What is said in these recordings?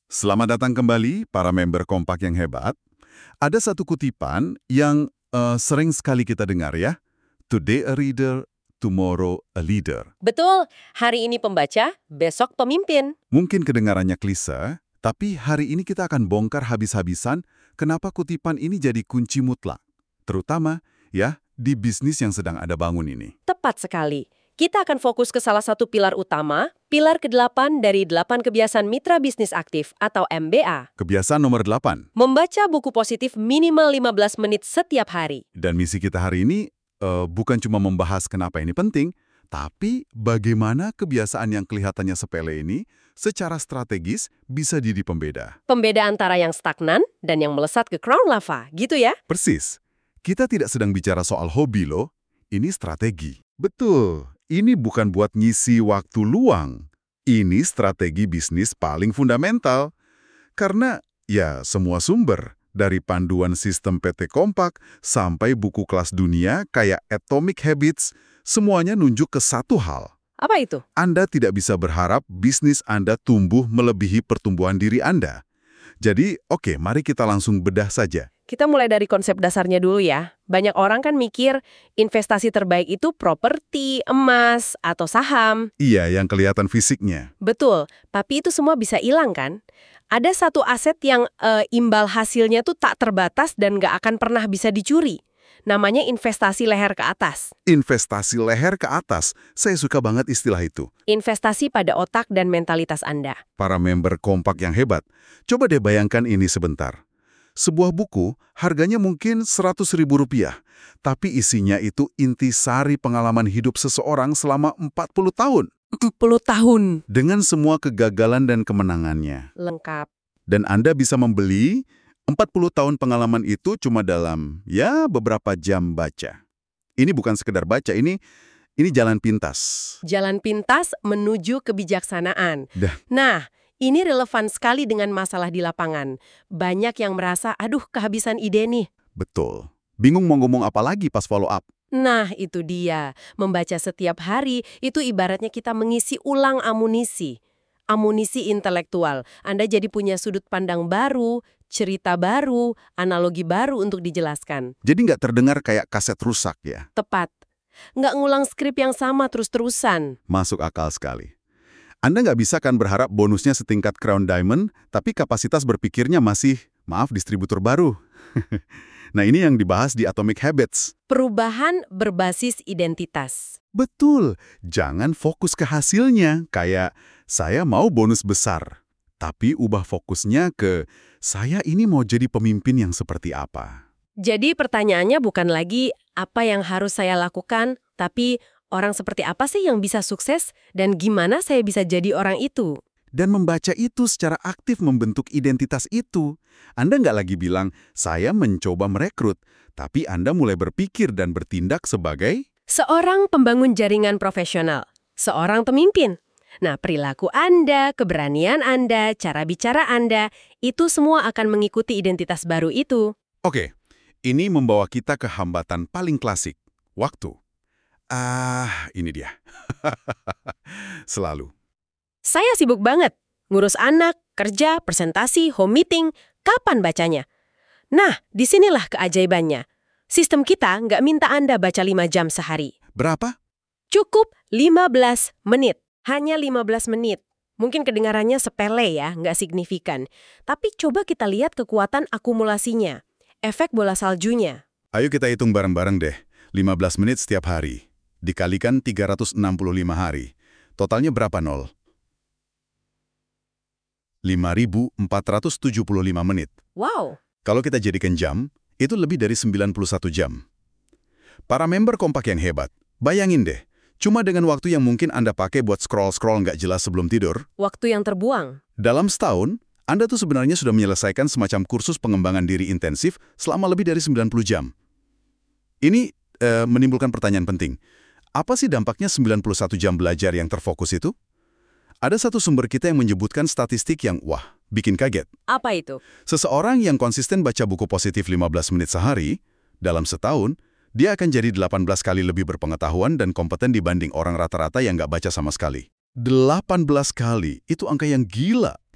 Selamat datang kembali, para member Kompak yang hebat. Ada satu kutipan yang sering sekali kita dengar ya. Today a reader, tomorrow a leader. Betul, hari ini pembaca, besok pemimpin. Mungkin kedengarannya klise, tapi hari ini kita akan bongkar habis-habisan kenapa kutipan ini jadi kunci mutlak. Terutama ya di bisnis yang sedang Anda bangun ini. Tepat sekali. Kita akan fokus ke salah satu pilar utama, pilar ke-8 dari 8 kebiasaan mitra bisnis aktif atau MBA. Kebiasaan nomor 8. Membaca buku positif minimal 15 menit setiap hari. Dan misi kita hari ini bukan cuma membahas kenapa ini penting, tapi bagaimana kebiasaan yang kelihatannya sepele ini secara strategis bisa jadi pembeda. Pembeda antara yang stagnan dan yang melesat ke crown lava, gitu ya? Persis. Kita tidak sedang bicara soal hobi loh, ini strategi. Betul, ini bukan buat ngisi waktu luang. Ini strategi bisnis paling fundamental. Karena ya semua sumber, dari panduan sistem PT Kompak sampai buku kelas dunia kayak Atomic Habits, semuanya nunjuk ke satu hal. Apa itu? Anda tidak bisa berharap bisnis Anda tumbuh melebihi pertumbuhan diri Anda. Jadi, oke, mari kita langsung bedah saja. Kita mulai dari konsep dasarnya dulu ya. Banyak orang kan mikir investasi terbaik itu properti, emas, atau saham. Iya, yang kelihatan fisiknya. Betul, tapi itu semua bisa hilang kan? Ada satu aset yang imbal hasilnya tuh tak terbatas dan nggak akan pernah bisa dicuri. Namanya investasi leher ke atas. Investasi leher ke atas, saya suka banget istilah itu. Investasi pada otak dan mentalitas Anda. Para member Kompak yang hebat, coba deh bayangkan ini sebentar. Sebuah buku harganya mungkin Rp100.000, tapi isinya itu intisari pengalaman hidup seseorang selama 40 tahun. 40 tahun. Dengan semua kegagalan dan kemenangannya. Lengkap. Dan Anda bisa membeli 40 tahun pengalaman itu cuma dalam, ya, beberapa jam baca. Ini bukan sekedar baca, ini jalan pintas. Jalan pintas menuju kebijaksanaan. Dah. Nah, ini relevan sekali dengan masalah di lapangan. Banyak yang merasa, aduh kehabisan ide nih. Betul. Bingung mau ngomong apa lagi pas follow up. Nah, itu dia. Membaca setiap hari, itu ibaratnya kita mengisi ulang amunisi. Amunisi intelektual. Anda jadi punya sudut pandang baru, cerita baru, analogi baru untuk dijelaskan. Jadi nggak terdengar kayak kaset rusak ya? Tepat. Nggak ngulang skrip yang sama terus-terusan. Masuk akal sekali. Anda nggak bisa kan berharap bonusnya setingkat Crown Diamond, tapi kapasitas berpikirnya masih, distributor baru. Nah, ini yang dibahas di Atomic Habits. Perubahan berbasis identitas. Betul, jangan fokus ke hasilnya, kayak saya mau bonus besar. Tapi ubah fokusnya ke, saya ini mau jadi pemimpin yang seperti apa. Jadi pertanyaannya bukan lagi apa yang harus saya lakukan, tapi orang seperti apa sih yang bisa sukses dan gimana saya bisa jadi orang itu? Dan membaca itu secara aktif membentuk identitas itu. Anda nggak lagi bilang, saya mencoba merekrut, tapi Anda mulai berpikir dan bertindak sebagai seorang pembangun jaringan profesional, seorang pemimpin. Nah, perilaku Anda, keberanian Anda, cara bicara Anda, itu semua akan mengikuti identitas baru itu. Oke, ini membawa kita ke hambatan paling klasik, waktu. Ini dia. Selalu. Saya sibuk banget. Ngurus anak, kerja, presentasi, home meeting. Kapan bacanya? Nah, disinilah keajaibannya. Sistem kita nggak minta Anda baca 5 jam sehari. Berapa? Cukup 15 menit. Hanya 15 menit. Mungkin kedengarannya sepele ya, nggak signifikan. Tapi coba kita lihat kekuatan akumulasinya. Efek bola saljunya. Ayo kita hitung bareng-bareng deh. 15 menit setiap hari. Dikalikan 365 hari. Totalnya berapa nol? 5.475 menit. Wow. Kalau kita jadikan jam, itu lebih dari 91 jam. Para member Kompak yang hebat, bayangin deh, cuma dengan waktu yang mungkin Anda pakai buat scroll-scroll nggak jelas sebelum tidur. Waktu yang terbuang. Dalam setahun, Anda tuh sebenarnya sudah menyelesaikan semacam kursus pengembangan diri intensif selama lebih dari 90 jam. Ini menimbulkan pertanyaan penting. Apa sih dampaknya 91 jam belajar yang terfokus itu? Ada satu sumber kita yang menyebutkan statistik yang, bikin kaget. Apa itu? Seseorang yang konsisten baca buku positif 15 menit sehari, dalam setahun, dia akan jadi 18 kali lebih berpengetahuan dan kompeten dibanding orang rata-rata yang nggak baca sama sekali. 18 kali, itu angka yang gila.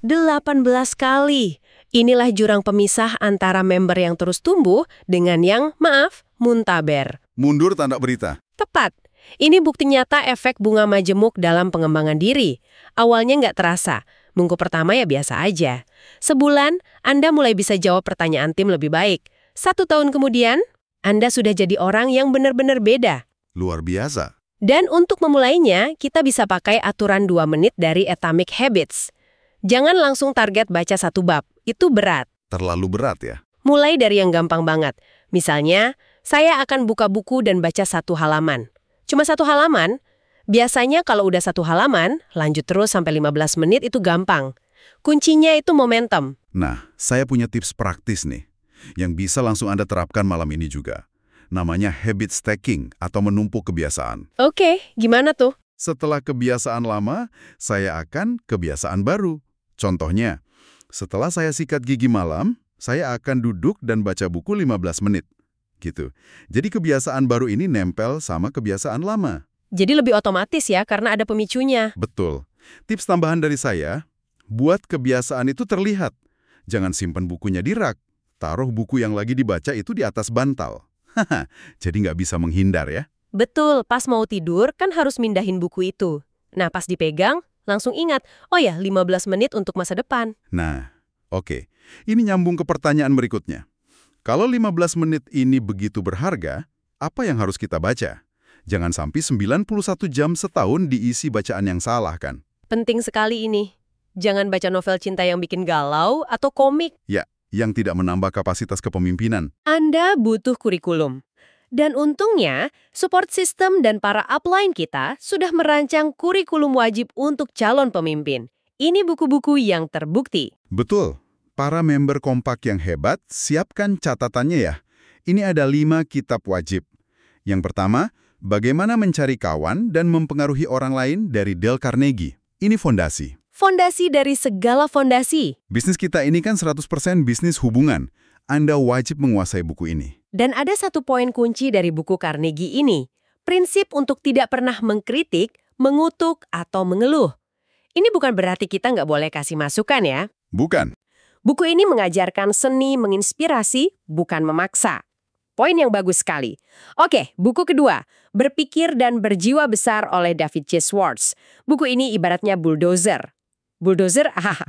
18 kali. Inilah jurang pemisah antara member yang terus tumbuh dengan yang, maaf, muntaber. Mundur tanda berita. Tepat. Ini bukti nyata efek bunga majemuk dalam pengembangan diri. Awalnya nggak terasa. Minggu pertama ya biasa aja. Sebulan, Anda mulai bisa jawab pertanyaan tim lebih baik. 1 tahun kemudian, Anda sudah jadi orang yang benar-benar beda. Luar biasa. Dan untuk memulainya, kita bisa pakai aturan 2 menit dari Atomic Habits. Jangan langsung target baca 1 bab. Itu berat. Terlalu berat ya? Mulai dari yang gampang banget. Misalnya, saya akan buka buku dan baca 1 halaman. Cuma 1 halaman, biasanya kalau udah 1 halaman, lanjut terus sampai 15 menit itu gampang. Kuncinya itu momentum. Nah, saya punya tips praktis nih, yang bisa langsung Anda terapkan malam ini juga. Namanya habit stacking atau menumpuk kebiasaan. Oke, gimana tuh? Setelah kebiasaan lama, saya akan kebiasaan baru. Contohnya, setelah saya sikat gigi malam, saya akan duduk dan baca buku 15 menit. Gitu. Jadi kebiasaan baru ini nempel sama kebiasaan lama. Jadi lebih otomatis ya, karena ada pemicunya. Betul. Tips tambahan dari saya, buat kebiasaan itu terlihat. Jangan simpan bukunya di rak. Taruh buku yang lagi dibaca itu di atas bantal. Haha, jadi nggak bisa menghindar ya. Betul, pas mau tidur kan harus mindahin buku itu. Nah, pas dipegang, langsung ingat, oh ya 15 menit untuk masa depan. Nah, oke. Ini nyambung ke pertanyaan berikutnya. Kalau 15 menit ini begitu berharga, apa yang harus kita baca? Jangan sampai 91 jam setahun diisi bacaan yang salah kan? Penting sekali ini. Jangan baca novel cinta yang bikin galau atau komik. Ya, yang tidak menambah kapasitas kepemimpinan. Anda butuh kurikulum. Dan untungnya, support system dan para upline kita sudah merancang kurikulum wajib untuk calon pemimpin. Ini buku-buku yang terbukti. Betul. Para member kompak yang hebat, siapkan catatannya ya. Ini ada 5 kitab wajib. Yang pertama, Bagaimana Mencari Kawan dan Mempengaruhi Orang Lain dari Dale Carnegie. Ini fondasi. Fondasi dari segala fondasi. Bisnis kita ini kan 100% bisnis hubungan. Anda wajib menguasai buku ini. Dan ada 1 poin kunci dari buku Carnegie ini. Prinsip untuk tidak pernah mengkritik, mengutuk, atau mengeluh. Ini bukan berarti kita nggak boleh kasih masukan ya. Bukan. Buku ini mengajarkan seni menginspirasi, bukan memaksa. Poin yang bagus sekali. Oke, buku kedua, Berpikir dan Berjiwa Besar oleh David J. Schwartz. Buku ini ibaratnya bulldozer. Bulldozer,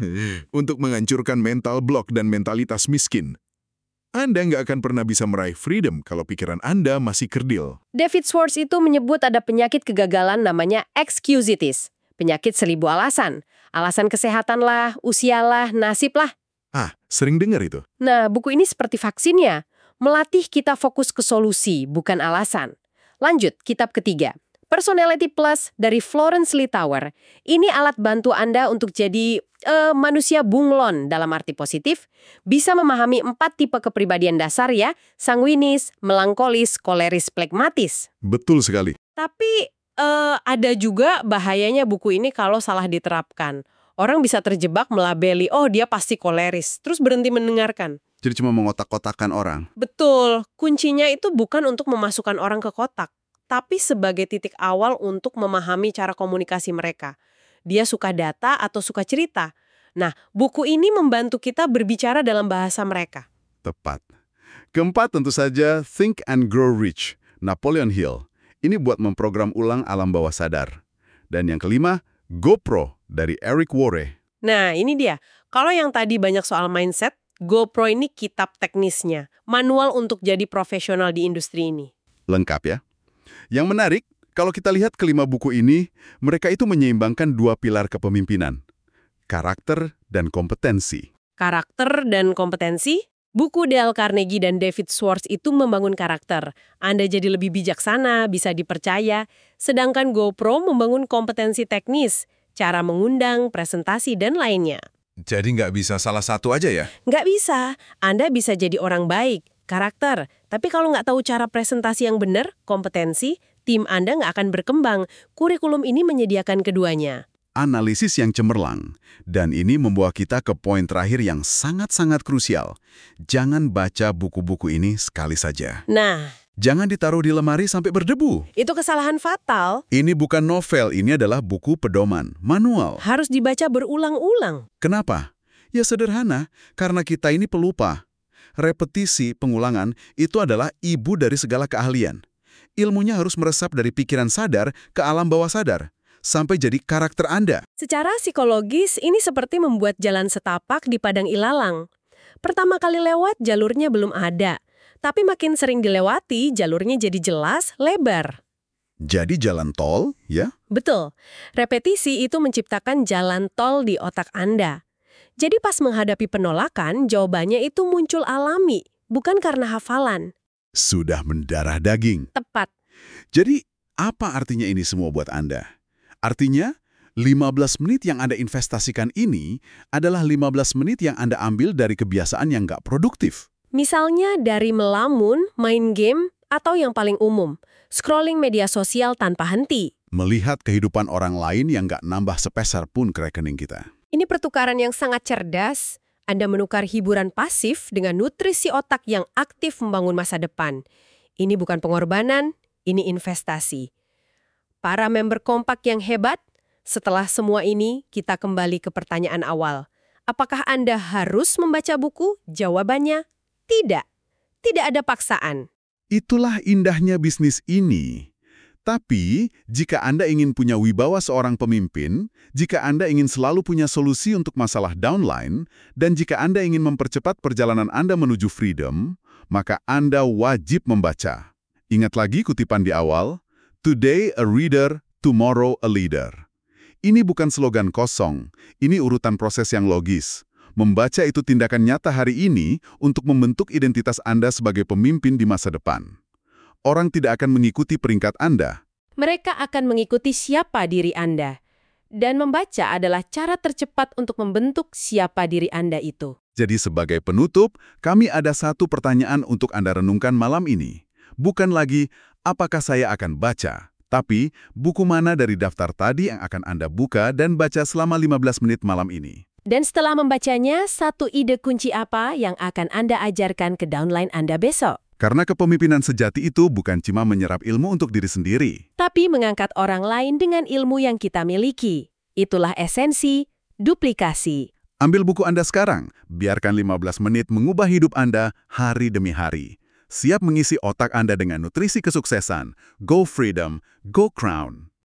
Untuk menghancurkan mental blok dan mentalitas miskin. Anda nggak akan pernah bisa meraih freedom kalau pikiran Anda masih kerdil. David Schwartz itu menyebut ada penyakit kegagalan namanya excusitis. Penyakit 1000 alasan. Alasan kesehatan lah, usia lah, nasib lah. Sering dengar itu. Nah, buku ini seperti vaksinnya. Melatih kita fokus ke solusi, bukan alasan. Lanjut, kitab ketiga. Personality Plus dari Florence Littauer. Ini alat bantu Anda untuk jadi manusia bunglon dalam arti positif. Bisa memahami 4 tipe kepribadian dasar ya. Sanguinis, melankolis, koleris, plekmatis. Betul sekali. Tapi ada juga bahayanya buku ini kalau salah diterapkan. Orang bisa terjebak melabeli, oh dia pasti koleris, terus berhenti mendengarkan. Jadi cuma mengotak-kotakan orang. Betul, kuncinya itu bukan untuk memasukkan orang ke kotak, tapi sebagai titik awal untuk memahami cara komunikasi mereka. Dia suka data atau suka cerita. Nah, buku ini membantu kita berbicara dalam bahasa mereka. Tepat. Keempat tentu saja Think and Grow Rich, Napoleon Hill. Ini buat memprogram ulang alam bawah sadar. Dan yang kelima, GoPro dari Eric Worre. Nah, ini dia. Kalau yang tadi banyak soal mindset, GoPro ini kitab teknisnya, manual untuk jadi profesional di industri ini. Lengkap ya. Yang menarik, kalau kita lihat kelima buku ini, mereka itu menyeimbangkan 2 pilar kepemimpinan. Karakter dan kompetensi. Karakter dan kompetensi? Buku Dale Carnegie dan David Schwartz itu membangun karakter. Anda jadi lebih bijaksana, bisa dipercaya. Sedangkan GoPro membangun kompetensi teknis, cara mengundang, presentasi, dan lainnya. Jadi nggak bisa salah satu aja ya? Nggak bisa. Anda bisa jadi orang baik, karakter. Tapi kalau nggak tahu cara presentasi yang benar, kompetensi, tim Anda nggak akan berkembang. Kurikulum ini menyediakan keduanya. Analisis yang cemerlang. Dan ini membawa kita ke poin terakhir yang sangat-sangat krusial. Jangan baca buku-buku ini sekali saja. Nah, Jangan ditaruh di lemari sampai berdebu. Itu kesalahan fatal. Ini bukan novel, ini adalah buku pedoman, manual. Harus dibaca berulang-ulang. Kenapa? Ya sederhana, karena kita ini pelupa. Repetisi, pengulangan, itu adalah ibu dari segala keahlian. Ilmunya harus meresap dari pikiran sadar ke alam bawah sadar, sampai jadi karakter Anda. Secara psikologis, ini seperti membuat jalan setapak di padang ilalang. Pertama kali lewat, jalurnya belum ada. Tapi makin sering dilewati, jalurnya jadi jelas, lebar. Jadi jalan tol, ya? Betul. Repetisi itu menciptakan jalan tol di otak Anda. Jadi pas menghadapi penolakan, jawabannya itu muncul alami, bukan karena hafalan. Sudah mendarah daging. Tepat. Jadi, apa artinya ini semua buat Anda? Artinya, 15 menit yang Anda investasikan ini adalah 15 menit yang Anda ambil dari kebiasaan yang nggak produktif. Misalnya dari melamun, main game, atau yang paling umum, scrolling media sosial tanpa henti. Melihat kehidupan orang lain yang nggak nambah sepeser pun ke rekening kita. Ini pertukaran yang sangat cerdas. Anda menukar hiburan pasif dengan nutrisi otak yang aktif membangun masa depan. Ini bukan pengorbanan, ini investasi. Para member kompak yang hebat, setelah semua ini kita kembali ke pertanyaan awal. Apakah Anda harus membaca buku? Jawabannya, tidak. Tidak ada paksaan. Itulah indahnya bisnis ini. Tapi, jika Anda ingin punya wibawa seorang pemimpin, jika Anda ingin selalu punya solusi untuk masalah downline, dan jika Anda ingin mempercepat perjalanan Anda menuju freedom, maka Anda wajib membaca. Ingat lagi kutipan di awal, "Today a reader, tomorrow a leader." Ini bukan slogan kosong, ini urutan proses yang logis. Membaca itu tindakan nyata hari ini untuk membentuk identitas Anda sebagai pemimpin di masa depan. Orang tidak akan mengikuti peringkat Anda. Mereka akan mengikuti siapa diri Anda. Dan membaca adalah cara tercepat untuk membentuk siapa diri Anda itu. Jadi sebagai penutup, kami ada satu pertanyaan untuk Anda renungkan malam ini. Bukan lagi, apakah saya akan baca? Tapi, buku mana dari daftar tadi yang akan Anda buka dan baca selama 15 menit malam ini? Dan setelah membacanya, satu ide kunci apa yang akan Anda ajarkan ke downline Anda besok? Karena kepemimpinan sejati itu bukan cuma menyerap ilmu untuk diri sendiri. Tapi mengangkat orang lain dengan ilmu yang kita miliki. Itulah esensi duplikasi. Ambil buku Anda sekarang, biarkan 15 menit mengubah hidup Anda hari demi hari. Siap mengisi otak Anda dengan nutrisi kesuksesan. Go Freedom, Go Crown.